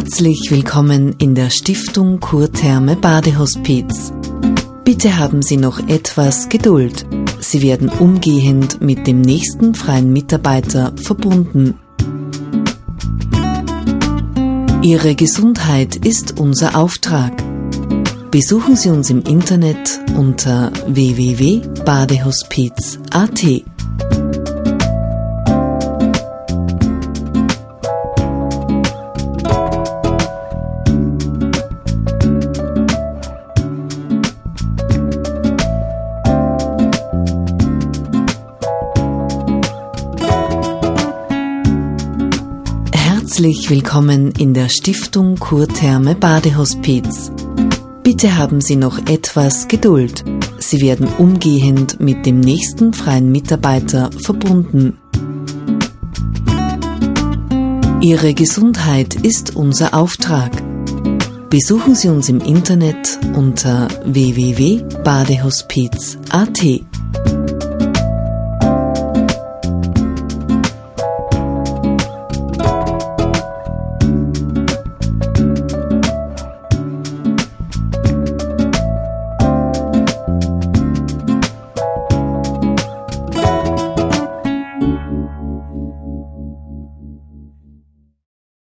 Herzlich willkommen in der Stiftung Kurtherme Badehospiz. Bitte haben Sie noch etwas Geduld. Sie werden umgehend mit dem nächsten freien Mitarbeiter verbunden. Ihre Gesundheit ist unser Auftrag. Besuchen Sie uns im Internet unter www.badehospiz.at. Herzlich willkommen in der Stiftung Kurtherme Badehospiz. Bitte haben Sie noch etwas Geduld. Sie werden umgehend mit dem nächsten freien Mitarbeiter verbunden. Ihre Gesundheit ist unser Auftrag. Besuchen Sie uns im Internet unter www.badehospiz.at.